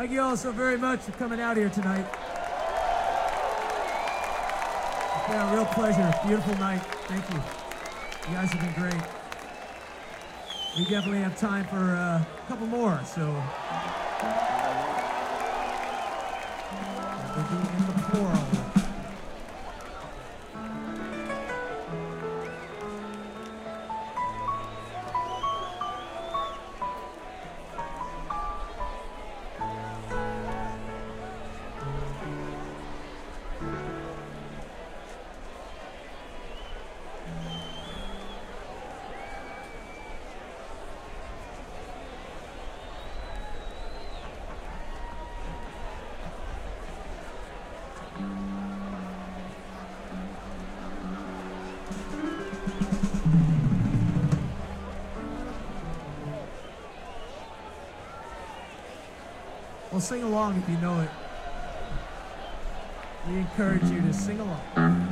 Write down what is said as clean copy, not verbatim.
Thank you all so very much for coming out here tonight. It's been a real pleasure. Beautiful night. Thank you. You guys have been great. We definitely have time for a couple more, so. We'll be in the plural. Well, sing along if you know it. We encourage you to sing along.